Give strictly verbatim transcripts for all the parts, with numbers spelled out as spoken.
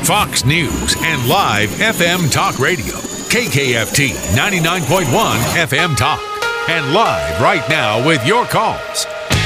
Fox News and live F M Talk Radio. K K F T ninety-nine point one F M Talk. And live right now with your calls.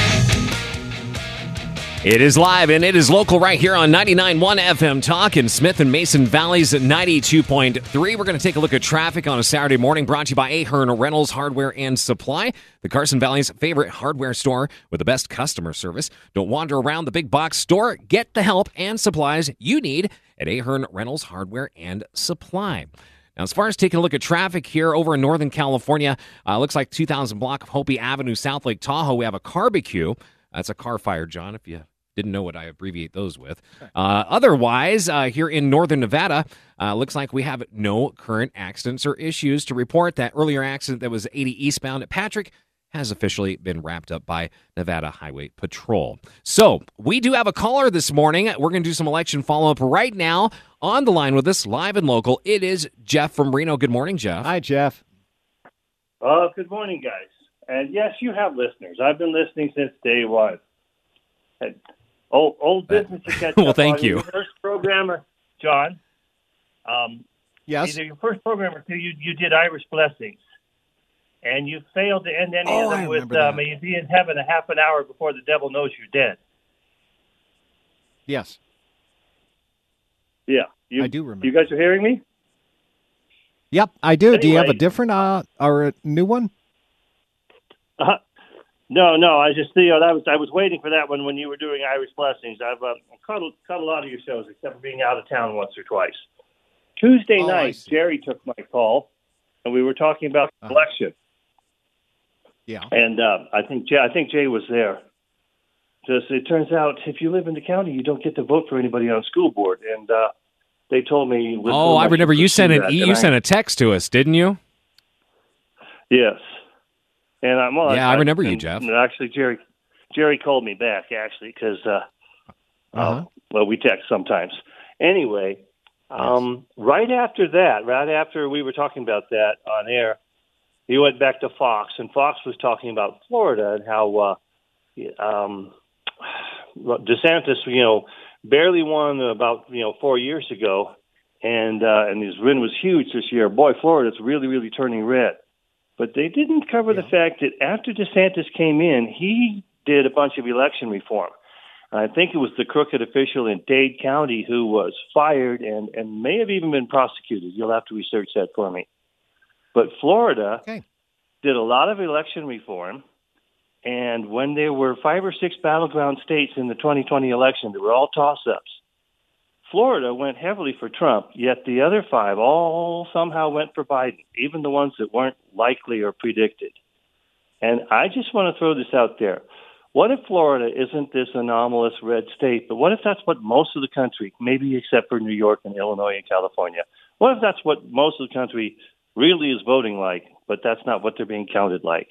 It is live and it is local right here on ninety-nine point one F M Talk in Smith and Mason Valleys ninety-two point three. We're going to take a look at traffic on a Saturday morning, brought to you by Ahern Rentals Hardware and Supply, the Carson Valley's favorite hardware store with the best customer service. Don't wander around the big box store. Get the help and supplies you need at Ahern Rentals Hardware and Supply. Now, as far as taking a look at traffic here over in Northern California, uh, looks like two thousand block of Hopi Avenue, South Lake Tahoe. We have a barbecue. That's a car fire, John, if you didn't know what I abbreviate those with. Uh, otherwise, uh, here in Northern Nevada, uh, looks like we have no current accidents or issues to report. That earlier accident that was eighty eastbound at Patrick has officially been wrapped up by Nevada Highway Patrol. So we do have a caller this morning. We're going to do some election follow-up right now. On the line with us, live and local, it is Jeff from Reno. Good morning, Jeff. Hi, Jeff. Uh, good morning, guys. And yes, you have listeners. I've been listening since day one. And old, old business to catch well, up thank on. you. Your first programmer, John. Um, Yes. Either your first program or two, you, you did Irish Blessings. And you failed to end any Oh, of I them with, remember uh, that. may you be in heaven a half an hour before the devil knows you're dead. Yes. Yeah. You, I do remember. You guys are hearing me? Yep, I do. Do you have a Anyway. different uh, or a new one? Uh, no, no. I just, you know, I was I was waiting for that one when you were doing Irish Blessings. I've uh, caught, a- caught a lot of your shows, except for being out of town once or twice. Tuesday Oh, I night, see. Jerry took my call, and we were talking about the Uh-huh. election. Yeah. And uh, I think Jay, I think Jay was there. Just it turns out, if you live in the county, you don't get to vote for anybody on school board. And uh, they told me. with Oh, so I much remember you sent an that, e- and you I- sent a text to us, didn't you? Yes. And I'm well, Yeah, I remember you, and- Jeff. and Actually, Jerry, Jerry called me back actually because, uh, Uh-huh. uh, well, we text sometimes. Anyway, um, right after that, right after we were talking about that on air, he went back to Fox, and Fox was talking about Florida and how uh, um, DeSantis, you know, barely won about you know four years ago, and uh, and his win was huge this year. Boy, Florida's really, really turning red. But they didn't cover the fact that after DeSantis came in, he did a bunch of election reform. I think it was the crooked official in Dade County who was fired and, and may have even been prosecuted. You'll have to research that for me. But Florida Okay. did a lot of election reform, and when there were five or six battleground states in the twenty twenty election, they were all toss-ups. Florida went heavily for Trump, yet the other five all somehow went for Biden, even the ones that weren't likely or predicted. And I just want to throw this out there. What if Florida isn't this anomalous red state, but what if that's what most of the country, maybe except for New York and Illinois and California, what if that's what most of the country really is voting like, but that's not what they're being counted like?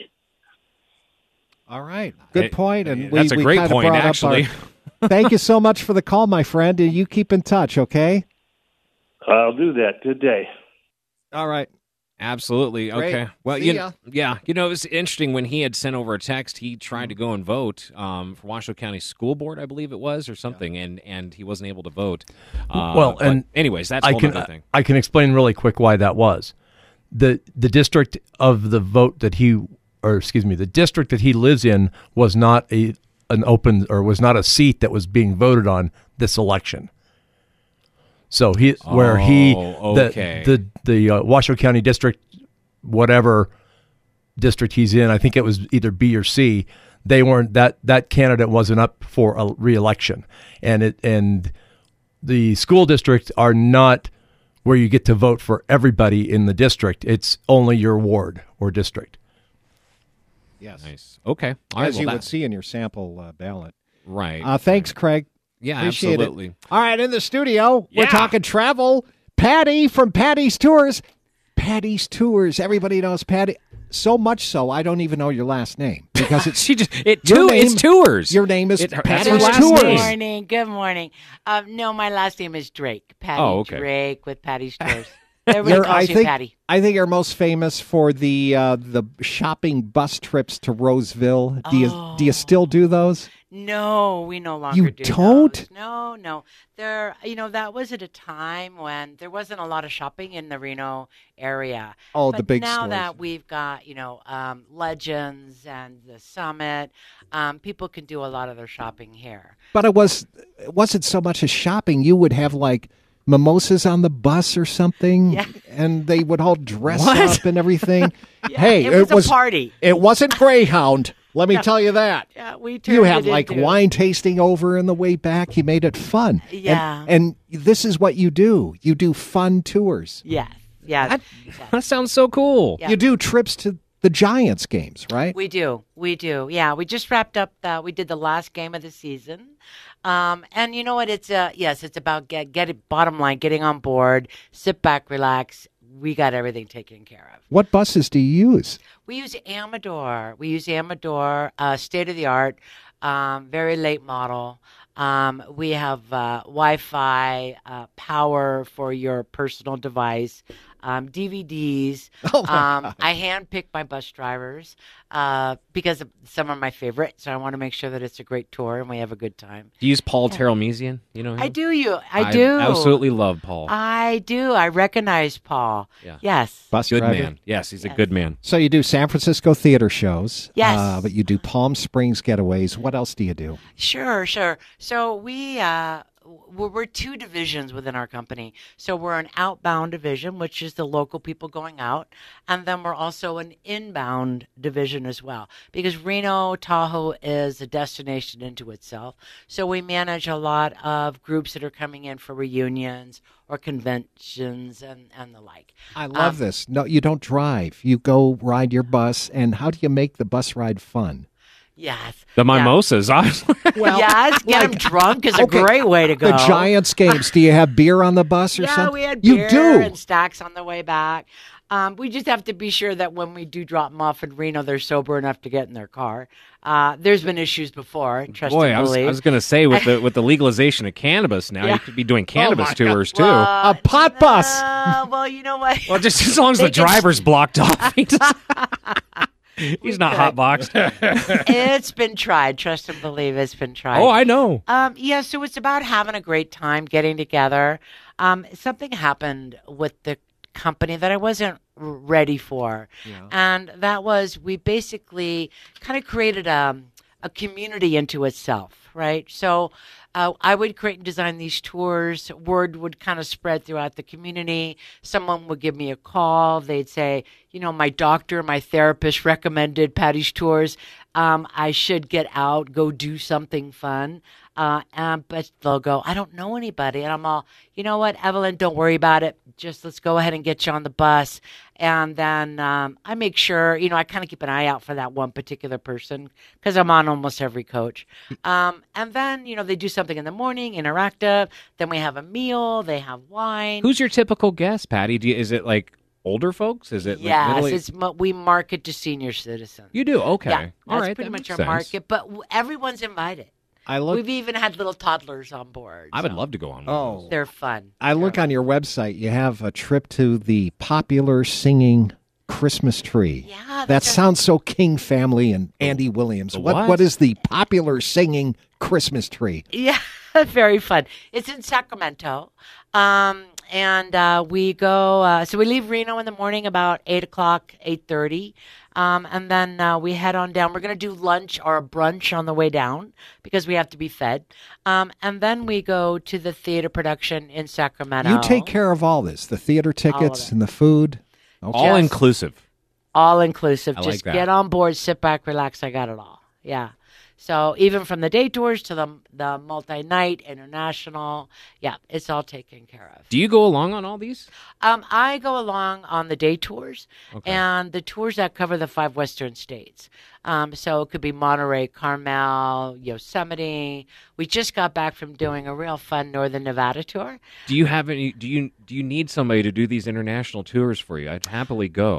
All right. Good point. And we, That's a we great kinda point, brought up actually. our- Thank you so much for the call, my friend. And you keep in touch, okay? I'll do that. Good day. All right. Absolutely. Great. Okay. Well, See you ya. yeah, you know, it was interesting when he had sent over a text. He tried to go and vote um, for Washoe County School Board, I believe it was, or something, and and he wasn't able to vote. Uh, Well, but and anyways, that's a I whole can other thing. I can explain really quick why that was. The the district of the vote that he or excuse me, the district that he lives in was not a an open or was not a seat that was being voted on this election. So he where he Oh, the okay. the the uh, Washoe County district, whatever district he's in, I think it was either B or C. They weren't that that candidate wasn't up for a re-election, and it and the school district are not where you get to vote for everybody in the district. It's only your ward or district. Yes. Nice. Okay. All right. As well, you that- would see in your sample uh, ballot. right. Uh, thanks, Craig. yeah, Appreciate absolutely. it. All right, in the studio, we're Yeah. talking travel. Patty from Patty's Tours. Patty's Tours. Everybody knows Patty. So much so, I don't even know your last name because it's She just it Your two. It's name- tours. your name is It- that's Patty's her last Tours. Good name. morning. Good morning. Um, no, my last name is Drake. Patty Oh, okay. Drake with Patty's Tours. Everybody You're- calls I you think Patty. I think you're most famous for the uh, the shopping bus trips to Roseville. Do you Oh. do you still do those? No, we no longer You do don't? those. No, no. There, you know, that was at a time when there wasn't a lot of shopping in the Reno area. Oh, but the big now stores. that we've got, you know, um, Legends and the Summit, um, people can do a lot of their shopping here. But it was it wasn't so much as shopping. You would have like mimosas on the bus or something, Yeah. and they would all dress What? up and everything. Yeah, hey, it was a party. It wasn't Greyhound. Let me tell you that. Yeah, we turned You had it like into- wine tasting over in the way back. You made it fun. And- Yeah. And, this is what you do. You do fun tours. Yes, yes. That, yes. that sounds so cool. Yeah. You do trips to the Giants games, right? We do. We do. Yeah, we just wrapped up. The, we did the last game of the season, um, and you know what? It's uh, yes, it's about get get it. Bottom line, getting on board, sit back, relax. We got everything taken care of. What buses do you use? We use Amador. We use Amador, uh, state of the art, um, very late model. Um, we have uh, Wi-Fi, uh, power for your personal device, um, D V Ds. Oh, my um, I handpick my bus drivers uh, because of- some are my favorite, so I want to make sure that it's a great tour and we have a good time. Do you use Paul Terrell-Mesian? You know him? I do. You, I do. absolutely love Paul. I do. I recognize Paul. Yeah. Yes. Bus Good driver? man. Yes, he's a Yes. good man. So you do San Francisco theater shows. Yes. Uh, but you do Palm Springs getaways. What else do you do? Sure, sure. So we uh, we're, we're two divisions within our company. So we're an outbound division, which is the local people going out, and then we're also an inbound division as well, because Reno Tahoe is a destination into itself. So we manage a lot of groups that are coming in for reunions or conventions and, and the like. I love Um, this. No, you don't drive. You go ride your bus. And how do you make the bus ride fun? Yes. The Yeah. mimosas. honestly. Well, yes, get them drunk is a okay, great way to go. The Giants games. Do you have beer on the bus or Yeah, something? we had you beer do. and stacks on the way back. Um, we just have to be sure that when we do drop them off in Reno, they're sober enough to get in their car. Uh, there's been issues before. Trust Boy, and I was, I believe. was going to say with the with the legalization of cannabis now, Yeah. you could be doing cannabis tours too. Well, A pot bus. uh, well, you know what? well, just as long as They the can- driver's blocked off. He just- He's not could. hot boxed. It's been tried. Trust and believe it's been tried. Oh, I know. Um, yeah, so it's about having a great time, getting together. Um, something happened with the company that I wasn't r- ready for. And that was we basically kind of created a, a community into itself, right? So uh, I would create and design these tours. Word would kind of spread throughout the community. Someone would give me a call. They'd say, you know, my doctor, my therapist recommended Patty's Tours. Um, I should get out, go do something fun. Uh, and, but they'll go, I don't know anybody. And I'm all, you know what, Evelyn, don't worry about it. Just let's go ahead and get you on the bus. And then um, I make sure, you know, I kind of keep an eye out for that one particular person because I'm on almost every coach. Um, and then, you know, they do something in the morning, interactive. Then we have a meal. They have wine. Who's your typical guest, Patty? Do you, is it like older folks? Is it like yes, middle- it's mo- we market to senior citizens. You do? Okay. Yeah, All that's right. pretty that much makes our sense. market. But w- everyone's invited. I look. We've even had little toddlers on board. I would so love to go on. one of Oh. those. They're fun. I look on your website. You have a trip to the popular singing Christmas tree. Yeah, That that's a- sounds so King family and Andy Williams. the What what? what is the popular singing Christmas tree? Yeah, very fun. It's in Sacramento. Um, and uh, we go, uh, so we leave Reno in the morning about eight o'clock, eight thirty. Um, and then uh, we head on down. We're going to do lunch or a brunch on the way down because we have to be fed. Um, and then we go to the theater production in Sacramento. You take care of all this, the theater tickets it. and the food. Okay. All Yes. inclusive. All inclusive. I like Just that. get on board, sit back, relax. I got it all. Yeah. So even from the day tours to the the multi-night, international, yeah, it's all taken care of. Do you go along on all these? Um, I go along on the day tours Okay. and the tours that cover the five western states. Um, so it could be Monterey, Carmel, Yosemite. We just got back from doing a real fun Northern Nevada tour. Do you have any? Do you do you need somebody to do these international tours for you? I'd happily go.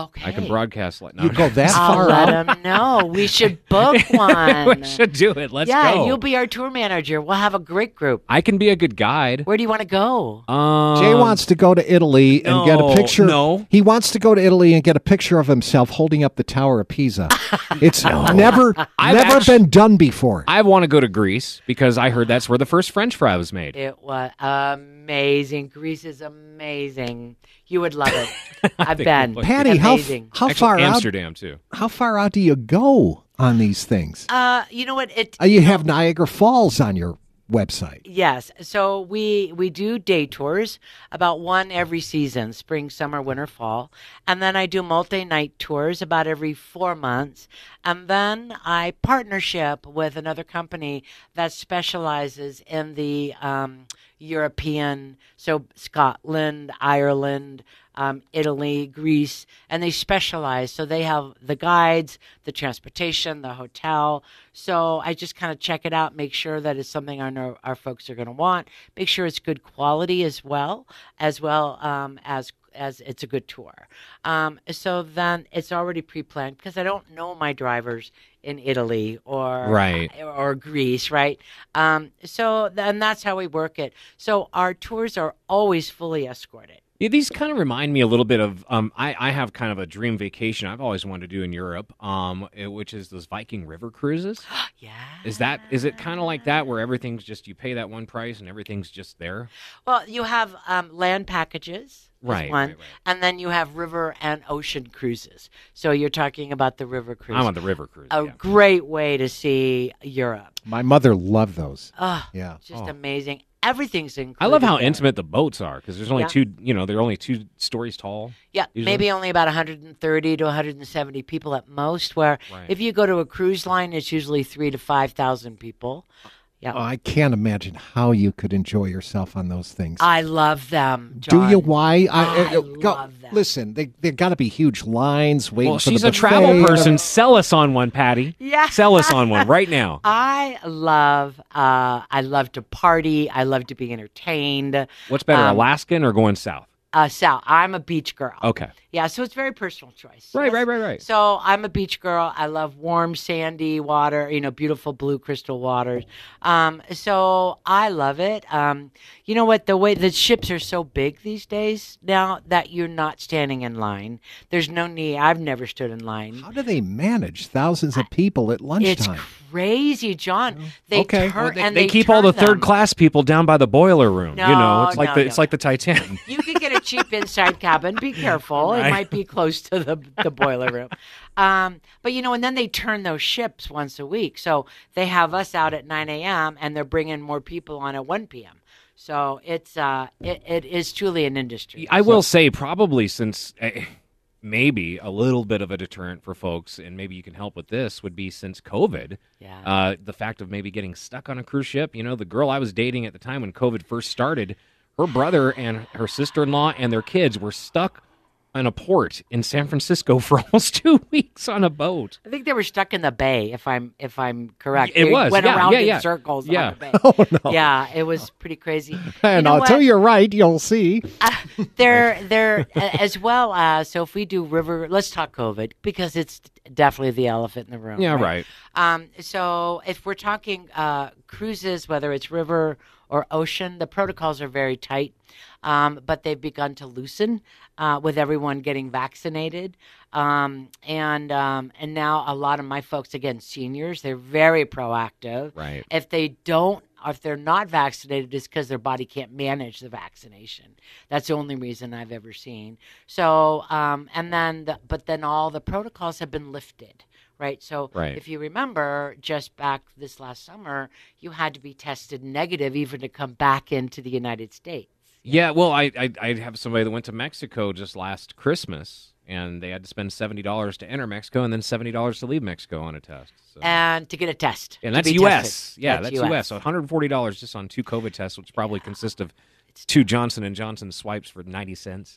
Okay. I can broadcast. Like, no, You go that I'll far let out? him know. We should book one. we should do it. Let's yeah, go. you'll be our tour manager. We'll have a great group. I can be a good guide. Where do you want to go? Um, Jay wants to go to Italy and get a no, picture. no. He wants to go to Italy and get a picture of himself holding up the Tower of Pisa. It's never I've never actu- been done before. I want to go to Greece because I heard that's where the first French fry was made. It was amazing. Greece is amazing. You would love it. I've think been. we'll put- Patty, how amazing. how Actually, far out? Amsterdam too. How far out do you go on these things? Uh, you know what? It Uh, you have Niagara Falls on your website. Yes. So we we do day tours, about one every season, spring, summer, winter, fall. And then I do multi-night tours about every four months. And then I partnership with another company that specializes in the um, European, so Scotland, Ireland, um, Italy, Greece, and they specialize. So they have the guides, the transportation, the hotel. So I just kind of check it out, make sure that it's something our our, our folks are going to want, make sure it's good quality as well, as well um, as as it's a good tour. Um, so then it's already pre-planned because I don't know my drivers in Italy or Right. or Greece, right? Um, so then that's how we work it. So our tours are always fully escorted. Yeah, these kind of remind me a little bit of um, I, I have kind of a dream vacation I've always wanted to do in Europe, um, eh, which is those Viking River cruises. Yeah. Is that is it kind of like that where everything's just you pay that one price and everything's just there? Well, you have um, land packages, is Right, one, right, right. and then you have river and ocean cruises. So you're talking about the river cruise. I'm on the river cruise. a yeah. great way to see Europe. My mother loved those. Oh, Yeah. just Oh. amazing. Everything's included. I love how there. intimate the boats are because there's only Yeah. two, you know, they're only two stories tall. Yeah, usually. maybe only about one hundred thirty to one hundred seventy people at most. Where Right. if you go to a cruise line, it's usually three to five thousand people. Yeah, Oh, I can't imagine how you could enjoy yourself on those things. I love them. Do you? John. Why? I uh, love them. Listen, they there got to be huge lines waiting Well, for she's the a travel buffet. person. Sell us on one, Patty. Yeah. Sell us on one right now. I love. Uh, I love to party. I love to be entertained. What's better, Um, Alaskan or going south? Uh, Sal, I'm a beach girl. Okay. Yeah, so it's very personal choice. Right, Yes. right, right, right. So I'm a beach girl. I love warm, sandy water, you know, beautiful blue crystal waters. Um, so I love it. Um, you know what? The way the ships are so big these days now that you're not standing in line. There's no need. I've never stood in line. How do they manage thousands of people at It's lunchtime? crazy, John. They Okay. turn Well, they, and they they keep all the turn them. third class people down by the boiler room. you know, No, it's like no, the no. it's like the Titanic. You could get a cheap inside cabin. Be careful. It Right. might be close to the, the boiler room. Um, but, you know, and then they turn those ships once a week. So they have us out at nine a.m. and they're bringing more people on at one p.m. So it's uh, it, it is truly an industry. I will say, probably since eh, maybe a little bit of a deterrent for folks, and maybe you can help with this, would be since COVID. Yeah. Uh, the fact of maybe getting stuck on a cruise ship. You know, the girl I was dating at the time when COVID first started, her brother and her sister-in-law and their kids were stuck on a port in San Francisco for almost two weeks on a boat. I think they were stuck in the bay, if I'm if I'm correct. It They was, went yeah, around yeah, in yeah. circles Yeah. on the bay. Oh, no. Yeah, it was pretty crazy. And you know until what? you're right, you'll see. They're they're a- as well as so if we do river, let's talk COVID because it's definitely the elephant in the room. Yeah, right. Um, so if we're talking uh, cruises, whether it's river or ocean, the protocols are very tight, um, but they've begun to loosen uh, with everyone getting vaccinated, um, and um, and now a lot of my folks, again, seniors, they're very proactive. Right. If they don't, or if they're not vaccinated, it's because their body can't manage the vaccination. That's the only reason I've ever seen. So, um, and then, the, but then all the protocols have been lifted. Right. So Right. if you remember, just back this last summer, you had to be tested negative even to come back into the United States. Yeah, well, I, I I have somebody that went to Mexico just last Christmas, and they had to spend seventy dollars to enter Mexico and then seventy dollars to leave Mexico on a test. So. And to get a test. And to that's be U S. tested. Yeah, that's, U S. So one hundred forty dollars just on two COVID tests, which probably consist of two Johnson and Johnson swipes for ninety cents.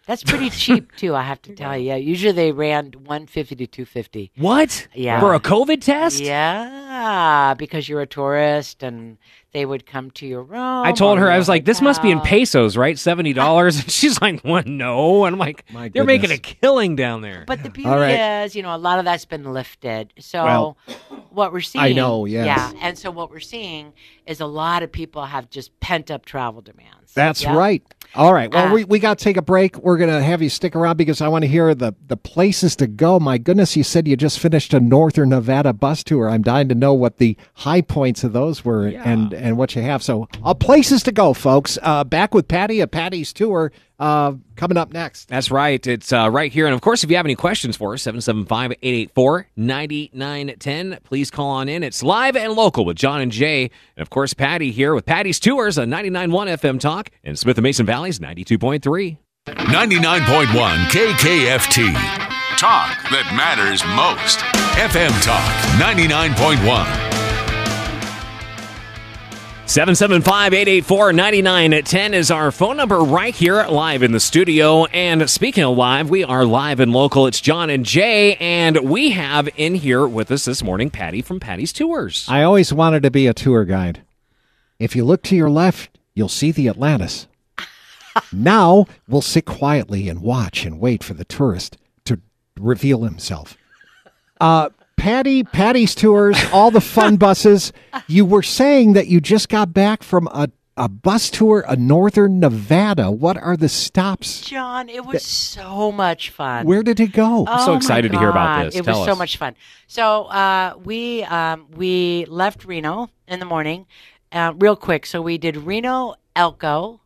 That's pretty cheap too, I have to tell you. Usually they ran one fifty to two fifty. What? Yeah. For a COVID test? Yeah, because you're a tourist and they would come to your room. I told or her, I your was like, this must be in hotel. pesos, right? seventy dollars. And she's like, what? No. And I'm like, My they're making a goodness. killing down there. But the beauty All right. is, you know, a lot of that's been lifted. So Well, what we're seeing, I know, yes. yeah, and so what we're seeing is a lot of people have just pent up travel demands. That's Yeah? right. All right. Well, Uh, we, we got to take a break. We're going to have you stick around because I want to hear the, the places to go. My goodness, you said you just finished a Northern Nevada bus tour. I'm dying to know what the high points of those were and, and what you have. So, uh, places to go, folks. Uh, back with Patty at Patty's Tour uh, coming up next. That's right. It's uh, right here. And of course, if you have any questions for us, seven seven five, eight eight four, nine nine one zero. Please call on in. It's live and local with John and Jay. And of course, Patty here with Patty's Tours on ninety-nine point one F M Talk and Smith and Mason Valley's ninety-two point three. ninety-nine point one K K F T. Talk that matters most. F M Talk ninety-nine point one. seven seven five, eight eight four, nine nine one zero is our phone number right here live in the studio. And speaking of live, we are live and local. It's John and Jay, and we have in here with us this morning Patty from Patty's Tours. I always wanted to be a tour guide. If you look to your left, you'll see the Atlantis. Now we'll sit quietly and watch and wait for the tourist to reveal himself. Uh, Patty, Patty's Tours, all the fun buses. You were saying that you just got back from a, a bus tour of Northern Nevada. What are the stops? John, it was so much fun. Where did it go? Oh, so my excited to hear about God. this. It Tell was so us. much fun. So uh, we um, we left Reno in the morning, uh, real quick. So we did Reno, Elko,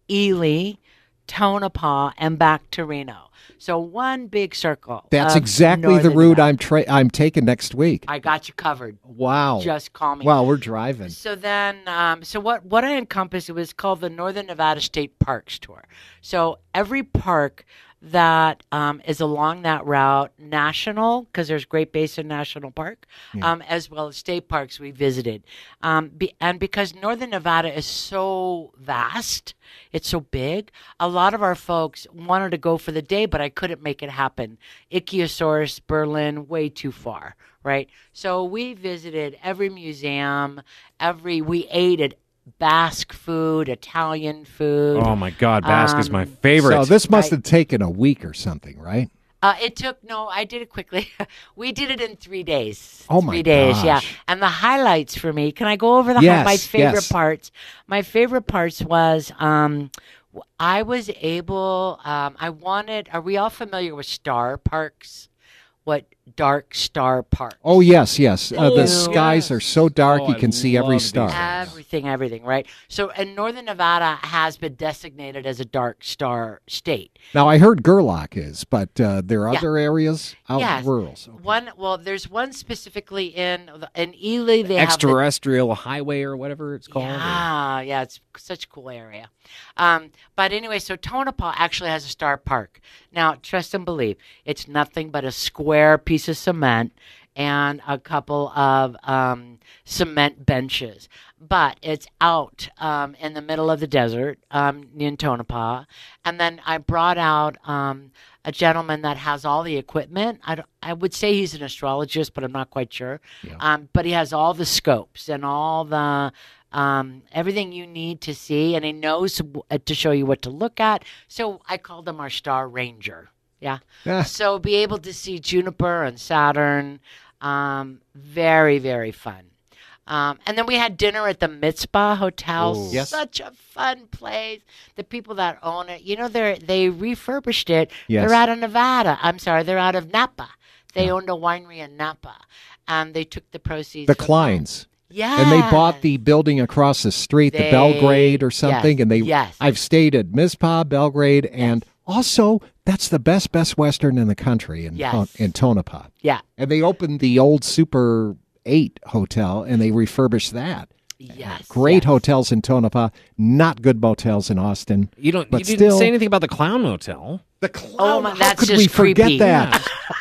Ely, Tonopah, and back to Reno. So one big circle. That's of exactly the Northern route Nevada. I'm tra- I'm taking next week. I got you covered. Wow. Just call me. Wow, we're driving. So then, um, so what, what I encompassed, it was called the Northern Nevada State Parks Tour. So every park that um, is along that route, national, because there's Great Basin National Park, um, as well as state parks we visited. Um, be, and because Northern Nevada is so vast, it's so big, a lot of our folks wanted to go for the day, but I couldn't make it happen. Ichthyosaurus, Berlin, way too far, right? So we visited every museum, every, we ate at Basque food, Italian food. Oh, my God. Basque is my Um, favorite. So this must Right. have taken a week or something, right? Uh, it took, no, I did it quickly. We did it in three days. Oh, my Three days, yeah. gosh. And the highlights for me, can I go over the Yes, hi- my favorite yes. parts? My favorite parts was um, w- I was able, um, I wanted, are we all familiar with Star Parks? What Dark Star Parks? Oh, yes, yes. Uh, the Oh, skies yes. are so dark Oh, you I can see every love these star. things. Everything, everything, right? So, and Northern Nevada has been designated as a dark star state. Now, I heard Gerlach is, but uh, there are Yeah. other areas out Yes. rural. So. One, well, there's one specifically in in Ely. They have the, Extraterrestrial highway or whatever it's called. or- yeah, yeah, it's such a cool area. Um, but anyway, so Tonopah actually has a star park. Now, trust and believe, it's nothing but a square piece of cement and a couple of um, cement benches. But it's out um, in the middle of the desert um, in Tonopah. And then I brought out um, a gentleman that has all the equipment. I, don't- I would say he's an astrologist, but I'm not quite sure. Um, but he has all the scopes and all the um, everything you need to see, and he knows w- to show you what to look at. So I called him our Star Ranger. Yeah. Ah. So be able to see Juniper and Saturn. Um, very, very fun. Um, and then we had dinner at the Mitzpah Hotel. Oh. Yes. Such a fun place. The people that own it, you know, they they refurbished it. Yes. They're out of Nevada. I'm sorry, they're out of Napa. They owned a winery in Napa, and they took the proceeds. The from Kleins. Yeah. And they bought the building across the street, They- the Belgrade or something. yes, and they, yes. I've stayed at Mizpah, Belgrade, and also that's the best Best Western in the country in, Yes. Ton- in Tonopah. Yeah. And they opened the old Super eight hotel and they refurbished that. Yes. Great yes. hotels in Tonopah, not good motels in Austin. You don't. But you didn't still- say anything about the Clown Motel. The Clown, Oh, my- how that's could just we forget creepy. that?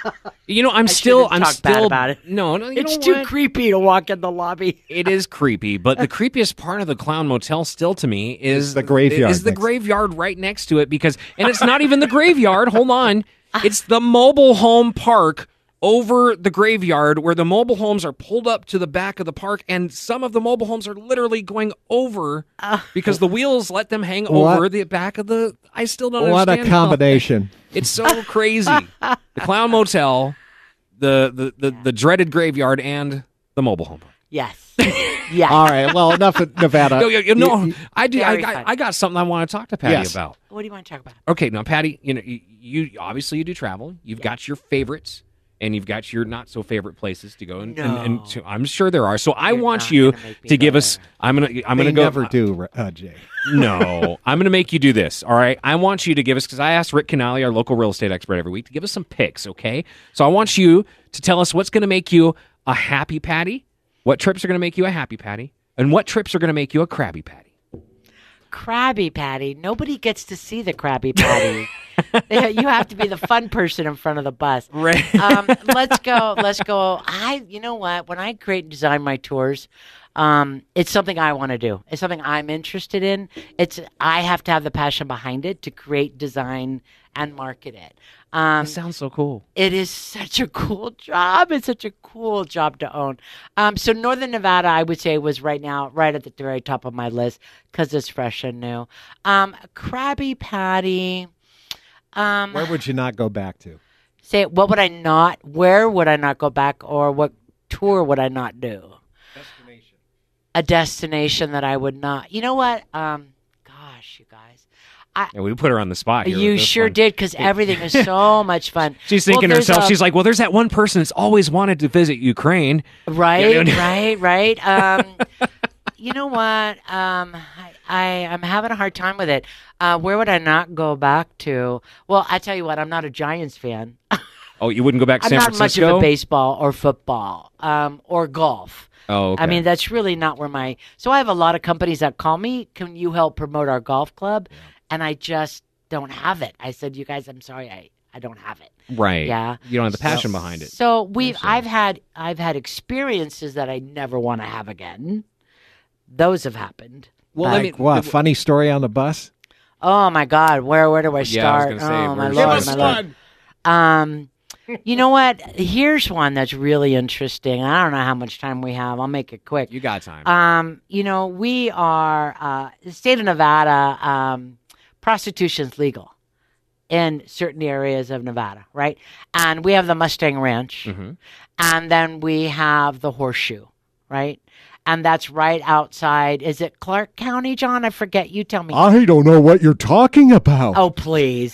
You know, I'm I still, shouldn't I'm talk bad still about it. No, no, you It's know too what? creepy to walk in the lobby. It is creepy, but the creepiest part of the Clown Motel still to me is the graveyard Is the next- graveyard right next to it because, and it's not even the graveyard. Hold on, it's the mobile home park over the graveyard where the mobile homes are pulled up to the back of the park, and some of the mobile homes are literally going over because the wheels let them hang What? over the back of the. I still don't What understand. a how- combination. It's so crazy. The Clown Motel, the the, the, the dreaded graveyard, and the mobile home park. Yes. Yeah. All right. Well, enough of Nevada. Yo, yo, yo, no, You- I do. I Very got, fun. I got something I want to talk to Patty Yes. about. What do you want to talk about? Okay, now Patty, you know, you, you obviously you do travel. You've got your favorites, and you've got your not so favorite places to go. And, and, and No. to, I'm sure there are. So I You're want not you gonna make me to give go us. there. I'm gonna. I'm they gonna go. never do, uh, Jay. No, I'm going to make you do this. All right. I want you to give us, because I asked Rick Canali, our local real estate expert, every week to give us some picks. Okay. So I want you to tell us what's going to make you a happy Patty, what trips are going to make you a happy Patty, and what trips are going to make you a crabby Patty. Krabby Patty. Nobody gets to see the Krabby Patty. You have to be the fun person in front of the bus. Right. Um, let's go. Let's go. I. You know what? When I create and design my tours, um, it's something I want to do. It's something I'm interested in. It's I have to have the passion behind it to create, design, and market it. Um, That sounds so cool. It is such a cool job. It's such a cool job to own. Um, so Northern Nevada, I would say, was right now right at the very top of my list because it's fresh and new. Um, Krabby Patty. Um, Where would you not go back to? say what would I not? Where would I not go back, or what tour would I not do? Destination. A destination that I would not. You know what? Um, gosh, you guys. Yeah, we put her on the spot here. You with this sure one. did, because everything is so much fun. She's Well, thinking to there's herself, a- she's like, well, there's that one person that's always wanted to visit Ukraine. Right, Yeah, yeah. right, right. Um, you know what? Um, I, I I'm having a hard time with it. Uh, where would I not go back to? Well, I tell you what, I'm not a Giants fan. Oh, you wouldn't go back to I'm San not much Francisco? of a baseball or football um, or golf. Oh, okay. I mean, that's really not where my. So I have a lot of companies that call me. Can you help promote our golf club? And I just don't have it. I said, you guys, I'm sorry, I, I don't have it. right. Yeah. You don't have the passion behind it. So we, have I've had, I've had experiences that I never want to have again. Those have happened. Well, But- let me. What, funny story on the bus? Oh my God, where where do I Yeah, I was start? gonna say, oh my where's- lord, Give my us lord. Um, you know what? Here's one that's really interesting. I don't know how much time we have. I'll make it quick. You got time. Um, you know, we are uh, the state of Nevada. Um, prostitution's legal in certain areas of Nevada, right? And we have the Mustang Ranch, Mm-hmm. and then we have the Horseshoe, right? And that's right outside. Is it Clark County, John? I forget. You tell me. I don't know what you're talking about. Oh, please.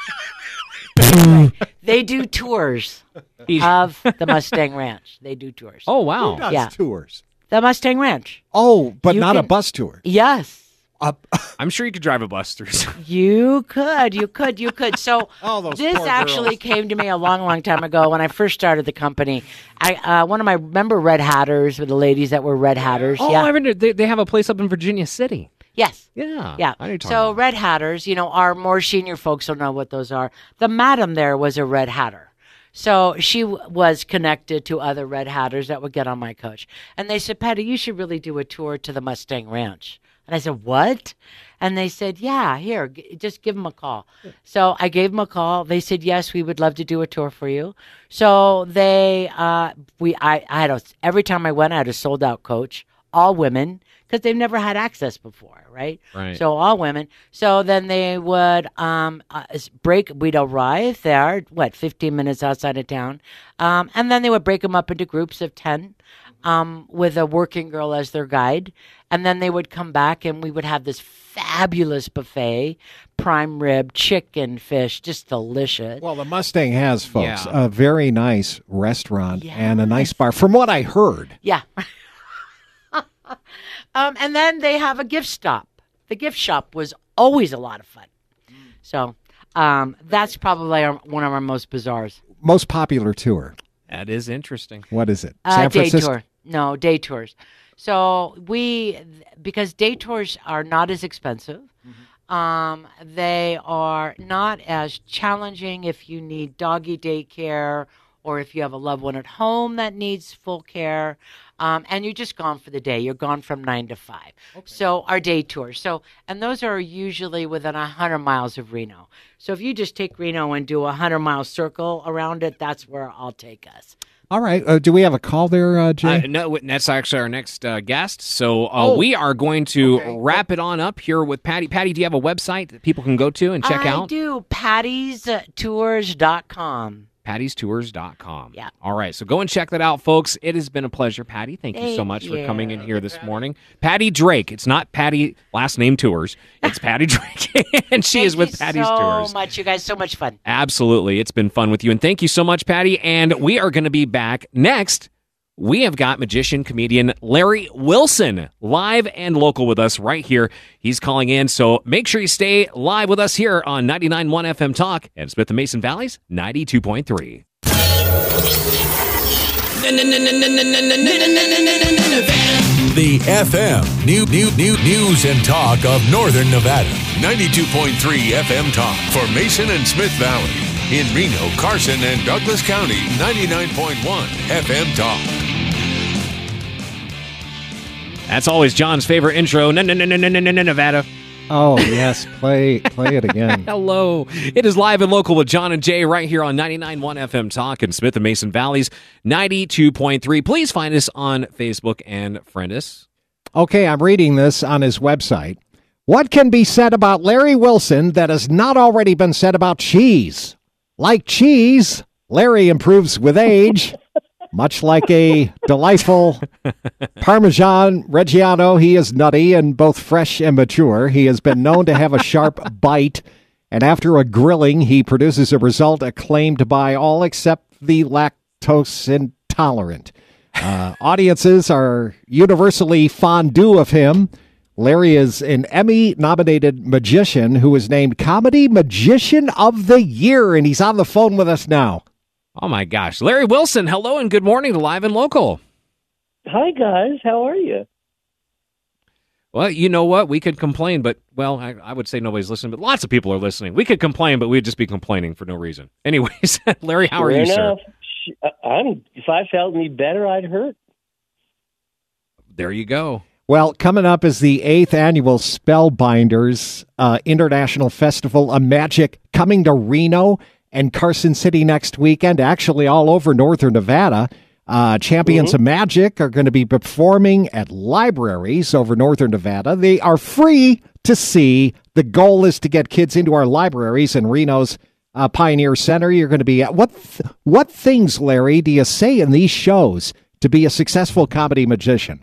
They do tours He's- of the Mustang Ranch. They do tours. oh, Who wow. does yeah. tours? The Mustang Ranch. Oh, but You not a can- bus tour. Yes. Uh, I'm sure you could drive a bus through. some- You could, you could, you could. So Oh, those this poor actually girls. came to me a long, long time ago when I first started the company. I uh, one of my remember Red Hatters with the ladies that were Red Hatters. oh, yeah. I mean, they, they have a place up in Virginia City. Yes. Yeah. Yeah. I know you're talking So about. Red Hatters, you know, our more senior folks will know what those are. The madam there was a Red Hatter. So she w- was connected to other Red Hatters that would get on my coach. And they said, Patty, you should really do a tour to the Mustang Ranch. And I said, what? And they said, yeah, here, g- just give them a call. So I gave them a call. They said, yes, we would love to do a tour for you. So they, uh, we, I, I had a, every time I went, I had a sold out coach, all women, because they've never had access before, right? Right. So all women. So then they would um, uh, s- break. We'd arrive there, what, fifteen minutes outside of town, um, and then they would break them up into groups of ten, um, with a working girl as their guide, and then they would come back, and we would have this fabulous buffet, prime rib, chicken, fish, just delicious. Well, the Mustang has, folks, Yeah. a very nice restaurant and a nice bar, from what I heard. Yeah. um, and then they have a gift stop. The gift shop was always a lot of fun. So um, that's probably our, one of our most bizarres. Most popular tour. That is interesting. What is it? Uh, San day Francisco? tour. No, day tours. So we, because day tours are not as expensive. Um, they are not as challenging if you need doggy daycare or if you have a loved one at home that needs full care, um, and you're just gone for the day. You're gone from nine to five. Okay. So our day tours. So, and those are usually within one hundred miles of Reno. So if you just take Reno and do a one hundred mile circle around it, that's where I'll take us. All right. Uh, do we have a call there, uh, Jay? Uh, no, that's actually our next uh, guest. So uh, Oh. we are going to Okay. wrap it on up here with Patty. Patty, do you have a website that people can go to and check I out? do. Patty's Tours dot com. Patty's Tours dot com. Yeah. All right. So go and check that out, folks. It has been a pleasure, Patty. Thank, you so Thank much for you. coming in here this morning. Patty Drake. It's not Patty last name Tours. It's Patty Drake. And she Thank is with you Patty's so Tours. much, you guys. So much fun. Absolutely. It's been fun with you. And thank you so much, Patty. And we are going to be back next. We have got magician, comedian Larry Wilson live and local with us right here. He's calling in, so make sure you stay live with us here on ninety-nine point one F M Talk and Smith and Mason Valley's ninety-two point three. The F M new, new, new news and talk of Northern Nevada. ninety-two point three F M Talk for Mason and Smith Valley. In Reno, Carson, and Douglas County, ninety-nine point one F M Talk. That's always John's favorite intro. Nevada. Oh, yes. Play play it again. Hello. It is live and local with John and Jay right here on ninety-nine point one F M Talk and Smith and Mason Valley's ninety-two point three. Please find us on Facebook and friend us. Okay, I'm reading this on his website. What can be said about Larry Wilson that has not already been said about cheese? Like cheese, Larry improves with age. Much like a delightful Parmesan Reggiano, he is nutty and both fresh and mature. He has been known to have a sharp bite, and after a grilling, he produces a result acclaimed by all except the lactose intolerant. Uh, audiences are universally fondue of him. Larry is an Emmy-nominated magician who was named Comedy Magician of the Year, and he's on the phone with us now. Oh, my gosh. Larry Wilson, hello and good morning to Live and Local. Hi, guys. How are you? Well, you know what? We could complain, but, well, I, I would say nobody's listening, but lots of people are listening. We could complain, but we'd just be complaining for no reason. Anyways, Larry, how are Fair you, enough. sir? I'm, if I felt any better, I'd hurt. There you go. Well, coming up is the eighth annual Spellbinders uh, International Festival of Magic, coming to Reno and Carson City next weekend, actually all over northern Nevada. Uh, Champions Mm-hmm. of Magic are going to be performing at libraries over northern Nevada. They are free to see. The goal is to get kids into our libraries in Reno's uh, Pioneer Center. You're going to be at what? Th- what things, Larry, do you say in these shows to be a successful comedy magician?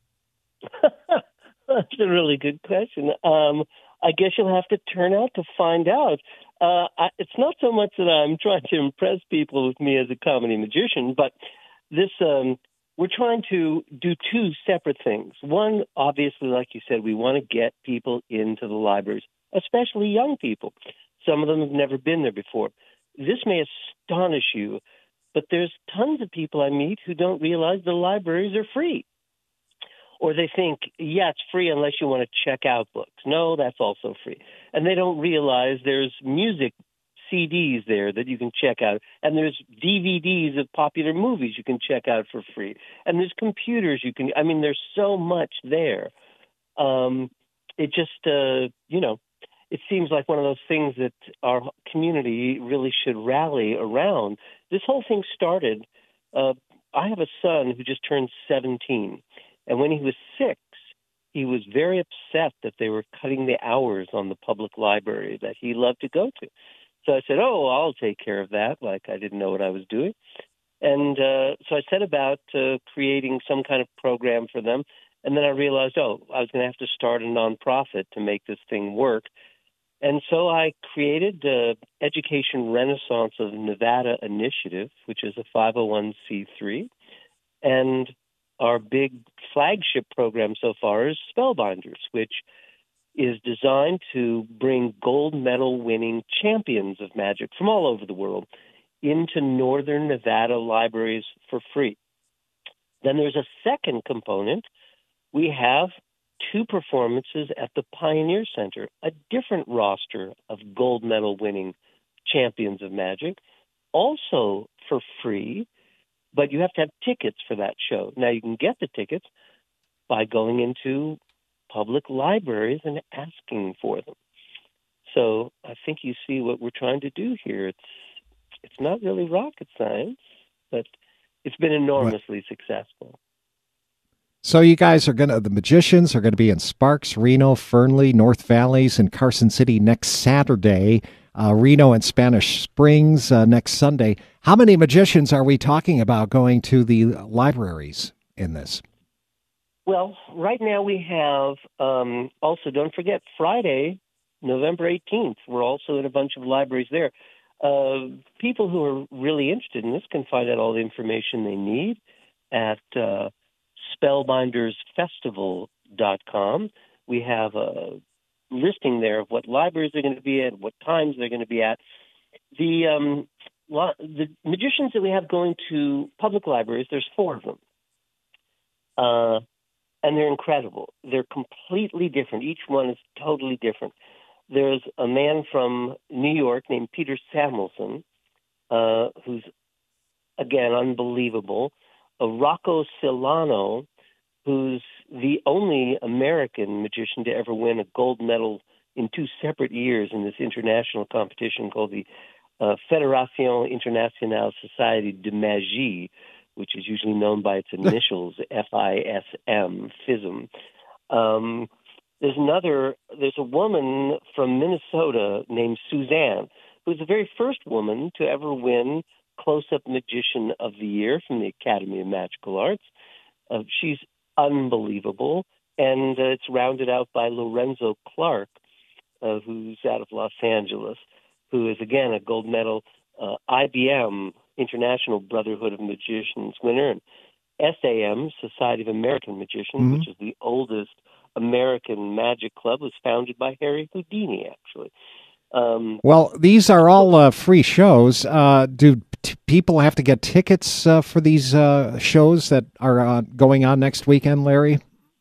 That's a really good question. Um, I guess you'll have to turn out to find out. Uh, I, it's not so much that I'm trying to impress people with me as a comedy magician, but this um, we're trying to do two separate things. One, obviously, like you said, we want to get people into the libraries, especially young people. Some of them have never been there before. This may astonish you, but there's tons of people I meet who don't realize the libraries are free. Or they think, yeah, it's free unless you want to check out books. No, that's also free. And they don't realize there's music C Ds there that you can check out. And there's D V Ds of popular movies you can check out for free. And there's computers you can, I mean, there's so much there. Um, it just, uh, you know, it seems like one of those things that our community really should rally around. This whole thing started, uh, I have a son who just turned seventeen. And when he was six, he was very upset that they were cutting the hours on the public library that he loved to go to. So I said, oh, I'll take care of that, like I didn't know what I was doing. And uh, so I set about uh, creating some kind of program for them. And then I realized, oh, I was going to have to start a nonprofit to make this thing work. And so I created the Education Renaissance of Nevada Initiative, which is a five oh one c three. And our big flagship program so far is Spellbinders, which is designed to bring gold medal winning champions of magic from all over the world into northern Nevada libraries for free. Then there's a second component. We have two performances at the Pioneer Center, a different roster of gold medal winning champions of magic, also for free, but you have to have tickets for that show. Now, you can get the tickets by going into public libraries and asking for them. So I think you see what we're trying to do here. It's it's not really rocket science, but it's been enormously what? successful. So you guys are going to, the Magicians are going to be in Sparks, Reno, Fernley, North Valleys, and Carson City next Saturday, uh, Reno and Spanish Springs uh, next Sunday. How many magicians are we talking about going to the libraries in this? Well, right now we have, um, also don't forget, Friday, November eighteenth, we're also in a bunch of libraries there. Uh, people who are really interested in this can find out all the information they need at uh, spellbinders festival dot com. We have a listing there of what libraries they're going to be at, what times they're going to be at. The um, the magicians that we have going to public libraries, there's four of them. Uh, and they're incredible. They're completely different. Each one is totally different. There's a man from New York named Peter Samuelson, uh, who's, again, unbelievable. Uh, Rocco Silano, who's the only American magician to ever win a gold medal in two separate years in this international competition called the uh, Fédération Internationale Société de Magie, which is usually known by its initials, F I S M, FISM. Um, there's another, there's a woman from Minnesota named Suzanne, who's the very first woman to ever win Close-Up Magician of the Year from the Academy of Magical Arts. Uh, she's unbelievable, and uh, it's rounded out by Lorenzo Clark, uh, who's out of Los Angeles, who is, again, a gold medal uh, I B M, International Brotherhood of Magicians winner, and S A M, Society of American Magicians, mm-hmm. which is the oldest American magic club, was founded by Harry Houdini, actually. Um, well, these are all uh, free shows. Uh, do t- people have to get tickets uh, for these uh, shows that are uh, going on next weekend, Larry?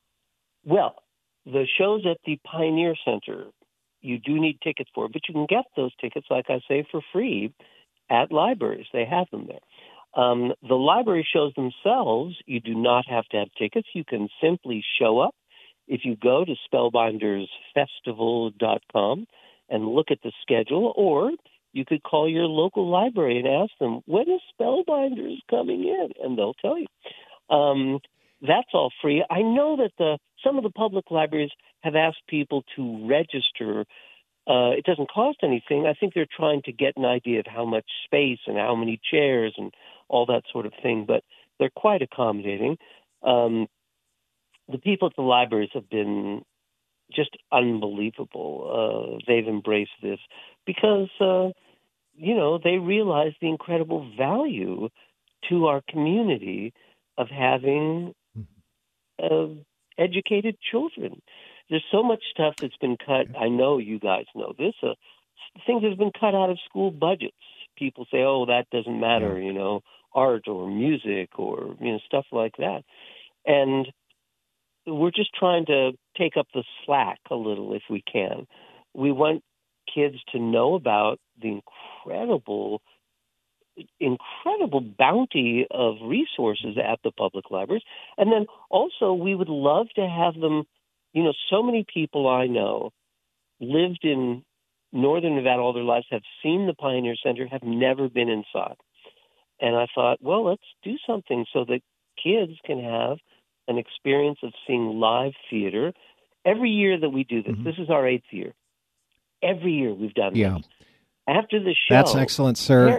Well, the shows at the Pioneer Center, you do need tickets for, but you can get those tickets, like I say, for free at libraries. They have them there. Um, the library shows themselves, you do not have to have tickets. You can simply show up. If you go to spellbinders festival dot com and look at the schedule, or you could call your local library and ask them, when is Spellbinders coming in? And they'll tell you. Um, that's all free. I know that the some of the public libraries have asked people to register. Uh, it doesn't cost anything. I think they're trying to get an idea of how much space and how many chairs and all that sort of thing, but they're quite accommodating. Um, the people at the libraries have been just unbelievable. Uh, they've embraced this because, uh, you know, they realize the incredible value to our community of having uh, educated children. There's so much stuff that's been cut. I know you guys know this. Uh, things that have been cut out of school budgets. People say, oh, that doesn't matter, you know, art or music or, you know, stuff like that. And we're just trying to take up the slack a little if we can. We want kids to know about the incredible, incredible bounty of resources at the public libraries. And then also we would love to have them, you know, so many people I know lived in Northern Nevada all their lives, have seen the Pioneer Center, have never been inside. And I thought, well, let's do something so that kids can have an experience of seeing live theater. Every year that we do this, mm-hmm. this is our eighth year. Every year we've done yeah. this. After the show... That's excellent, sir.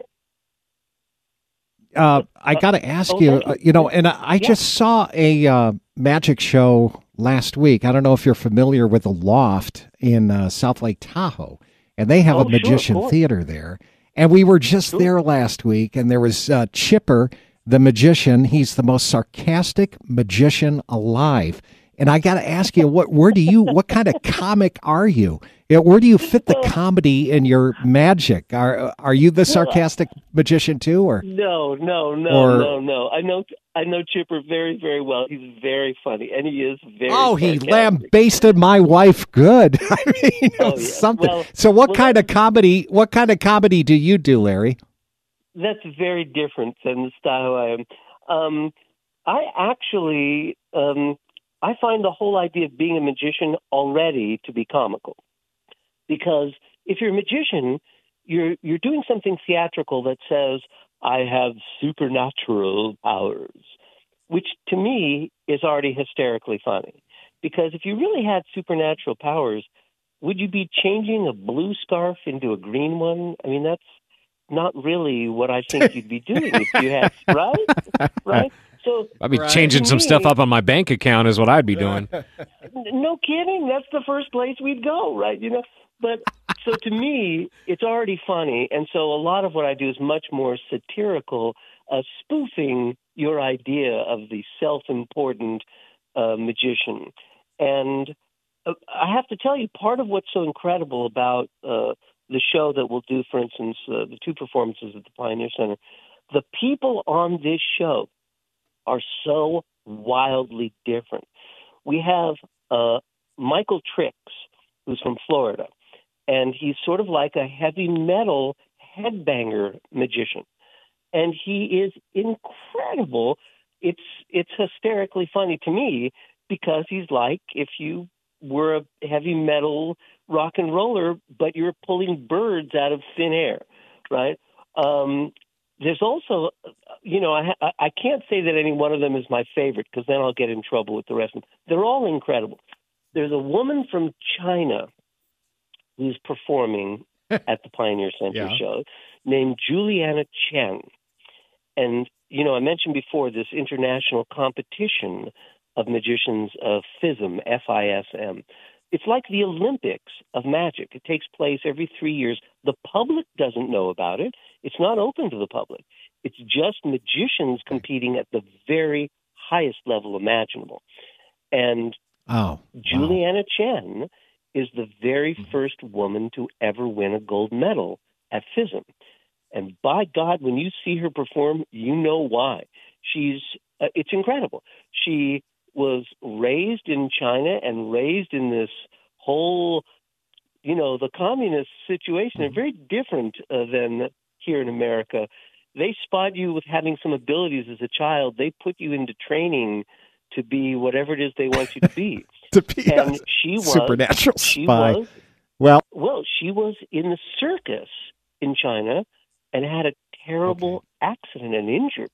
Uh, I got to ask oh, you, you, uh, you know, and I, I yeah. just saw a uh, magic show last week. I don't know if you're familiar with the Loft in uh, South Lake Tahoe, and they have oh, a magician sure, theater there. And we were just sure. there last week, and there was uh, Chipper, the magician. He's the most sarcastic magician alive. And I got to ask you, what, where do you, what kind of comic are you? You know, where do you fit the comedy in your magic? Are are you the sarcastic magician too, or no, no, no, or, no, no? I know, I know Chipper very, very well. He's very funny, and he is very. Oh, he sarcastic. lambasted my wife good. I mean, you know, oh, yeah. something. Well, so, what well, kind of comedy? What kind of comedy do you do, Larry? that's very different than the style I am. Um, I actually, um, I find the whole idea of being a magician already to be comical, because if you're a magician, you're you're doing something theatrical that says, "I have supernatural powers," which to me is already hysterically funny. Because if you really had supernatural powers, would you be changing a blue scarf into a green one? I mean, that's not really what I think you'd be doing if you had, right? Right? So I'd be Right. changing to some me- stuff up on my bank account is what I'd be doing. No kidding. That's the first place we'd go, right? You know, but so to me, it's already funny, and so a lot of what I do is much more satirical, uh, spoofing your idea of the self-important uh, magician. And uh, I have to tell you, part of what's so incredible about uh, the show that we'll do, for instance, uh, the two performances at the Pioneer Center, the people on this show are so wildly different. We have uh, Michael Trix, who's from Florida, and he's sort of like a heavy metal headbanger magician. And he is incredible. It's it's hysterically funny to me because he's like if you were a heavy metal rock and roller, but you're pulling birds out of thin air, right? Um, there's also, you know, I, I can't say that any one of them is my favorite because then I'll get in trouble with the rest of them. They're all incredible. There's a woman from China who's performing at the Pioneer Center Yeah. show named Juliana Chen. And, you know, I mentioned before this international competition of magicians of FISM, F I S M. It's like the Olympics of magic. It takes place every three years. The public doesn't know about it. It's not open to the public. It's just magicians competing at the very highest level imaginable. And Oh, Juliana Chen is the very first woman to ever win a gold medal at FISM. And by God, when you see her perform, you know why. She's uh, it's incredible. She was raised in China and raised in this whole, you know, the communist situation. They're very different uh, than here in America. They spot you with having some abilities as a child. They put you into training to be whatever it is they want you to be. to be And a she was supernatural she spy. was Well, well, she was in the circus in China and had a terrible accident and injury.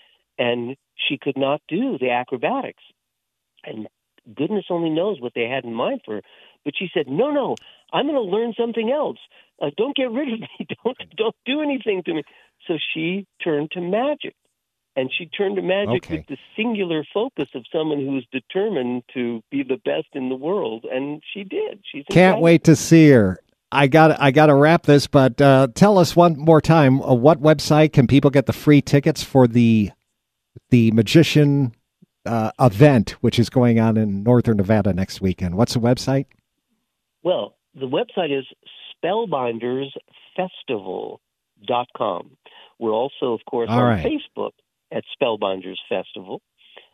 And she could not do the acrobatics. And goodness only knows what they had in mind for her. But she said, no, no, I'm going to learn something else. Uh, don't get rid of me. Don't, don't do anything to me. So she turned to magic. And she turned to magic Okay. with the singular focus of someone who's determined to be the best in the world. And she did. She's can't incredible. wait to see her. I got I got to wrap this, but uh, tell us one more time, uh, what website can people get the free tickets for the the magician uh, event, which is going on in Northern Nevada next weekend? What's the website? Well, the website is spellbinders festival dot com. We're also, of course, All on right. Facebook at Spellbinders Festival.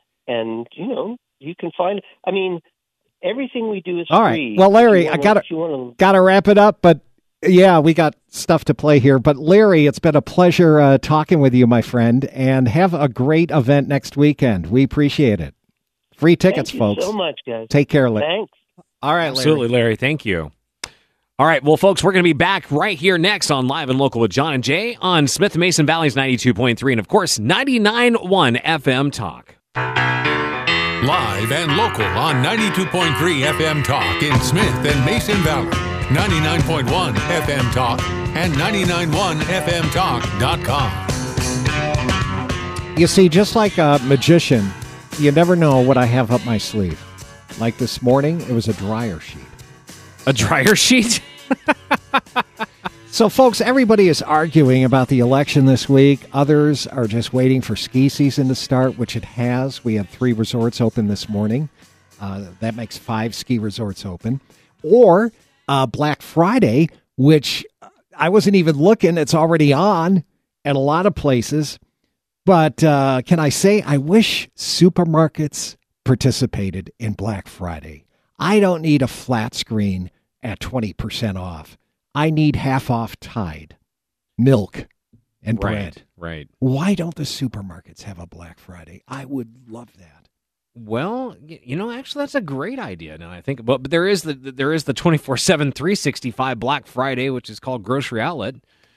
And, you know, you can find, I mean, everything we do is All right. free. Well, If Larry, you I wanna- gotta- if you wanna- Got to wrap it up, but yeah, we got stuff to play here. But Larry, it's been a pleasure uh, talking with you, my friend, and have a great event next weekend. We appreciate it. Free tickets, Thank you folks. so much, guys. Take care, Larry. Thanks. All right, Larry. Absolutely, Larry. Thank you. All right, well, folks, we're going to be back right here next on Live and Local with John and Jay on Smith and Mason Valley's ninety-two point three and, of course, ninety-nine point one F M Talk. Live and local on ninety-two point three F M Talk in Smith and Mason Valley, ninety-nine point one F M Talk, and ninety-nine point one F M talk dot com. You see, just like a magician, you never know what I have up my sleeve. Like this morning, it was a dryer sheet. A dryer sheet? So, folks, everybody is arguing about the election this week. Others are just waiting for ski season to start, which it has. We had three resorts open this morning. Uh, that makes five ski resorts open. Or uh, Black Friday, which I wasn't even looking. It's already on at a lot of places. But uh, can I say, I wish supermarkets participated in Black Friday. I don't need a flat screen at twenty percent off. I need half off Tide, milk, and Right, bread. right. Why don't the supermarkets have a Black Friday? I would love that. Well, y- you know, actually, that's a great idea. Now I think, but, but there is the there is the twenty-four seven, three sixty-five Black Friday, which is called Grocery Outlet.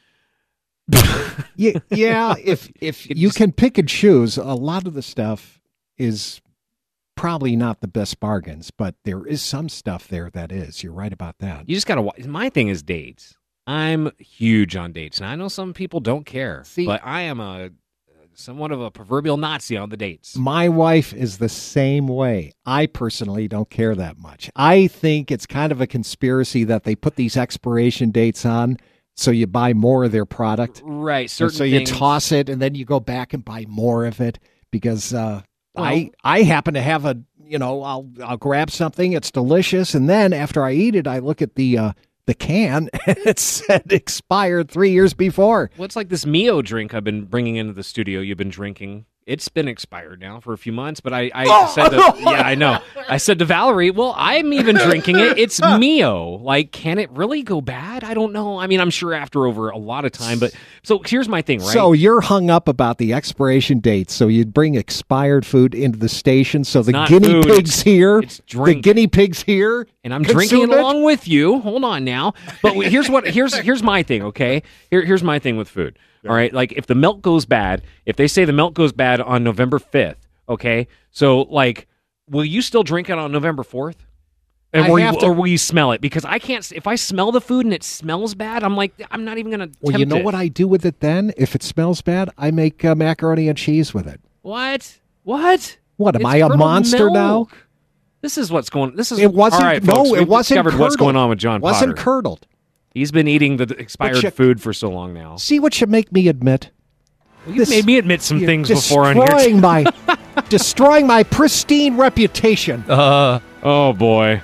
Yeah, yeah. If if It you just- can pick and choose, a lot of the stuff is probably not the best bargains, but there is some stuff there that is. You're right about that. You just gotta. wa- My thing is dates. I'm huge on dates, and I know some people don't care, See- but I am a somewhat of a proverbial Nazi on the dates. My wife is the same way. I personally don't care that much. I think it's kind of a conspiracy that they put these expiration dates on so you buy more of their product. Right. And Certain so you things- toss it and then you go back and buy more of it because uh, Well- I I happen to have a, you know, I'll I'll grab something, it's delicious, and then after I eat it, I look at the uh, the can and it said expired three years before. Well, it's like this Mio drink I've been bringing into the studio. You've been drinking. It's been expired now for a few months, but I, I said, to, yeah, I know. I said to Valerie, well, I'm even drinking it. It's Mio. Like, can it really go bad? I don't know. I mean, I'm sure after over a lot of time, but so here's my thing, right? So you're hung up about the expiration dates. So you'd bring expired food into the station. So the not guinea food, pigs it's- here, it's the drink. guinea pigs here, and I'm consume drinking it it? along with you. Hold on now. But here's what here's here's my thing, okay? Here here's my thing with food. All right, like if the milk goes bad, if they say the milk goes bad on November fifth, okay? So like will you still drink it on November fourth? I Or, you, have to- or will you smell it? Because I can't. If I smell the food and it smells bad, I'm like, I'm not even gonna. Well, you know what I do with it then? If it smells bad, I make uh, macaroni and cheese with it. What? What? What, am It's I a curdled monster milk. now? This is what's going. This is It wasn't. All right, no, folks, it we've wasn't. discovered what's curdled. going on with John Wasn't Potter. curdled. He's been eating the expired you- food for so long now. See what you make me admit. Well, you've this- made me admit some You're things before on here. destroying my, destroying my pristine reputation. Uh, Oh boy.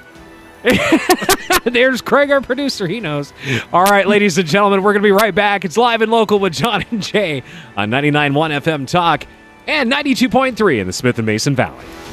There's Craig, our producer. He knows. All right, ladies and gentlemen, we're going to be right back. It's Live and Local with John and Jay on ninety-nine point one F M Talk and ninety-two point three in the Smith and Mason Valley.